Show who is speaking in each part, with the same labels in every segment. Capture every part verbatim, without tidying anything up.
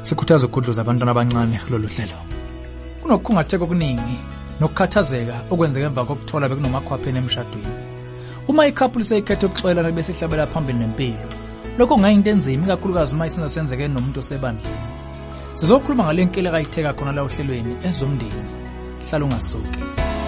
Speaker 1: sikhuthaza ukudluza abantwana abancane kulolu hlelo. Kunokukhungatheka okuningi nokukhathazeka okwenzeka emva kokuthola bekunomakhwapheni emshadweni. Uma ikhapuli seyikhethe ukuxolelana bese ihlabela phambili nempilo, lokho kungayinto enzima ikakhulukazi uma isenzo senzeke nomuntu osebandleni. Sizokhuluma ngale nkinga ayitheka khona la ohlelweni ezomndeni. Hlala ungasuki.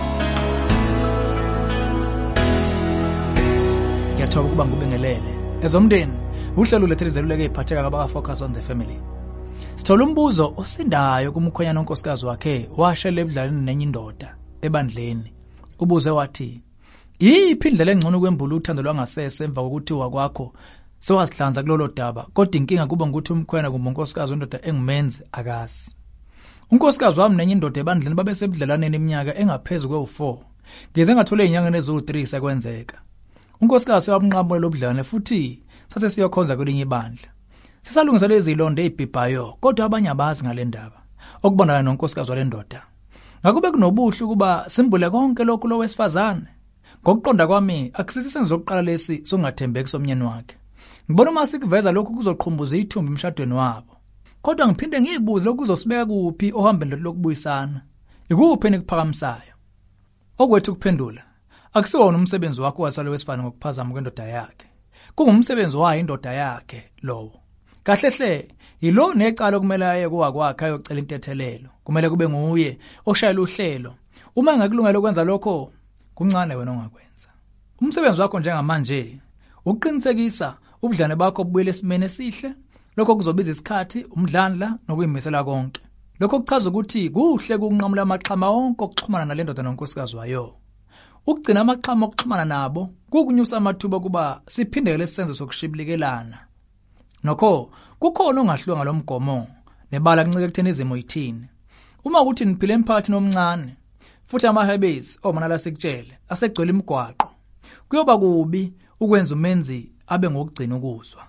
Speaker 1: Ngiyathola ukuba ngubingelele. Ezomndeni, uhlelo lethelizelo ephatheka ngaba focus on the family. Sithola umbuzo osindayo kumkhonyana onkosikazi wakhe washela ebudlaleni nenye indoda ebandleni. Ubuze wathi, "Yiphi indlela engcono kwembula uthando lwangasese emva kokuthi wakwakho sewasihlanza kulolo daba, kodwa inkinga kuba ukuthi umkhwena kumbe unkosikazi wendoda engumenzi akazi." Unkosikazi wami nenye indoda ebandleni babesebudlalaneni iminyaka engaphezulu kwe four. Ngeze ngathole inyanga neziwu three sekwenzeka. Unkosikazi wabunqamule lobudlane futhi sathe siyokhonza kwelinye ibandla. Sisalungisa lezi ilonde ezibhibhayo, kodwa abanye abazi ngale ndaba. Okubonakala nonkosikazi walendoda. Ngakube kunobuhle kuba simbule konke lokho lo wesifazane. Ngokuqonda kwami akusisi senzokuqala lesi songathembeki somnyeni wakhe. Ngibona uma sikuveza lokho kuzoqhumbuza ithumba emshadweni wabo. Kodwa ngiphinde ngiyibuze lokho kuzosibeka kuphi ohambeni lokubuyisana. Ikuphi enikuphakamisayo? Okwethu kuphendula. Akusiwona umsebenzi wakho wasalo wesifana ngokuphazama kwendoda yakhe. Kungumsebenzi wayo indoda yakhe lowo. Kahle hle, yilo necala okumele aye kuwakwakhe ayocela intethelelo. Kumele kube nguye oshayela uhlelo. Uma engakulungela ukwenza lokho, kuncane wena ongakwenza. Umsebenzi wakho njengamanje uqinisekisa ubudlane bakho bubuyele esimene esihle, lokho kuzobiza isikhathi, umdlandla nokuyimisela konke. Lokho kuchaza ukuthi kuhle kunqamula amaxhama onke okuxhumana nalendoda nonkosikazi wayo. Ukugcina amaxhama okuxhumana nabo kukunyusa amathuba kuba siphindele lesenzo sokushibilikelana. Nokho kukhona ongahlwa ngalomgomo nebala kuncike ekutheni izimo yithini. Uma ukuthi niphile emphakathini omncane futhi amahebezi omanala sikutshele asegcwele imigwaqo, kuyoba kubi ukwenza umenzi abe ngokugcina ukuzwa.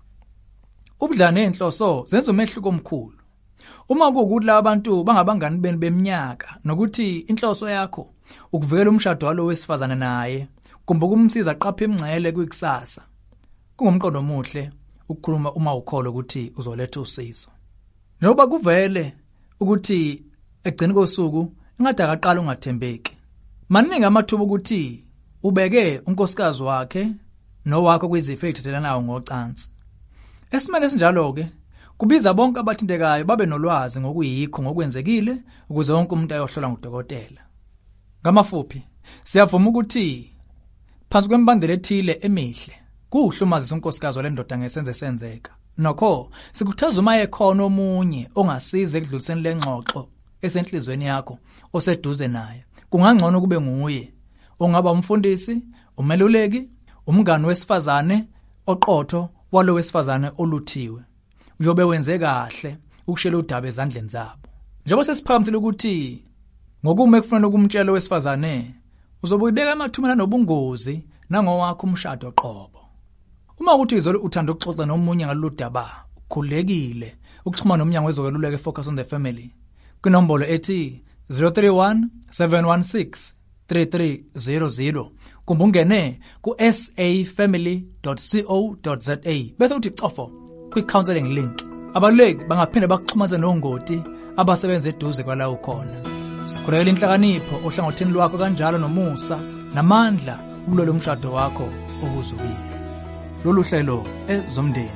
Speaker 1: Ubudlane enhloso zenza umehluko omkhulu. Uma kuwukuthi la abantu bangabangani beni beminyaka nokuthi inhloso yakho ukuvikela umshado walo wesifazane naye kumbe ukumsiza aqaphe imngcele kwikusasa, kungumqondo omuhle ukukhuluma uma ukholo ukuthi uzoletha usizo. Njengoba kuvele ukuthi egcina kosuku ingade akaqala ungathembeki. Maningi amathuba ukuthi ubeke unkosikazi wakhe nowakho kwizifo ezithathelanayo ngocansi. Esimene sinjalo ke kubiza bonke abathintekayo babe nolwazi ngokuyikho ngokwenzekile ukuze wonke umuntu ayohlola ngudokotela. Ngamafuphi, siyavuma ukuthi phansi kwembandela ethile emihle kuhlumazisa unkosikazi walendoda ngesenze senzeka. Nokho sikhuthaza uma ekhona omunye ongasiza ekudluliseni lengxoxo esenhlizweni yakho oseduze naye. Kungangcono kube nguye, ongaba umfundisi, umeluleki, umngane wesifazane oqotho walo wesifazane oluthiwe. Uyobe wenze kahle ukushela udaba ezandleni zabo. Njengoba sesiphakamisile ukuthi ngokume kufanele ukumtshela wesifazane uzobe uyibeka emathumela nobungozi nangowakho umshado qobo. Uma ukuthi izolo uthanda ukuxoxa nomunye ngalolu daba, ukhulekile ukuxhumana nomnyango wezokweluleka focus on the family. Kunombolo ethi zero three one seven one six three three zero zero kumbe ungene ku s a family dot co dot za bese uthi xofo quick counseling link. Abaluleki bangaphinde bakuxhumaze nongoti abasebenza eduze kwala ukhona. Sikhulekela inhlakanipho ohlangothini lwakho kanjalo nomusa namandla kulolu umshado wakho ohuzukile. Lolu hlelo ezomndeni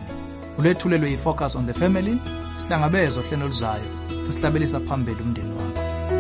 Speaker 1: ulethulelwe yi Focus on the Family, sihlangabezwe hlelo luzayo sesihlabelisa phambili umndeni wakho.